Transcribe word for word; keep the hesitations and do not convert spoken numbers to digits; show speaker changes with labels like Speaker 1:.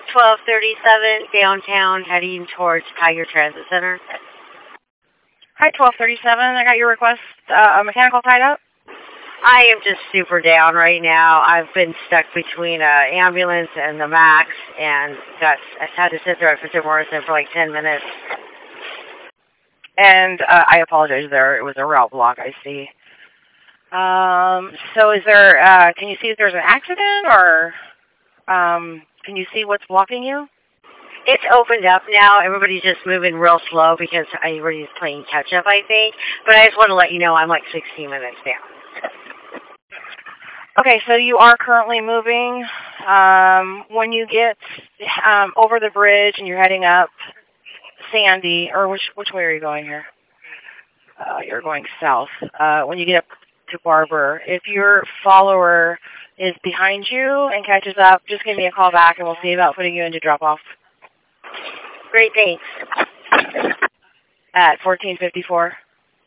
Speaker 1: twelve thirty-seven downtown, heading towards Tiger Transit Center.
Speaker 2: Hi, twelve thirty-seven. I got your request. Uh, a mechanical tied up?
Speaker 1: I am just super down right now. I've been stuck between an ambulance and the Max, and got I had to sit there at Fisher Morrison for like ten minutes.
Speaker 2: And uh, I apologize there. It was a route block, I see. Um, so is there, uh, can you see if there's an accident, or um, can you see what's blocking you?
Speaker 1: It's opened up now. Everybody's just moving real slow because everybody's playing catch-up, I think. But I just want to let you know I'm like sixteen minutes down.
Speaker 2: Okay, so you are currently moving. Um, when you get um, over the bridge and you're heading up Sandy, or which which way are you going here? Uh, you're going south. Uh, when you get up to Barber, if your follower is behind you and catches up, just give me a call back and we'll see about putting you into drop-off.
Speaker 1: Great, thanks.
Speaker 2: At fourteen fifty-four.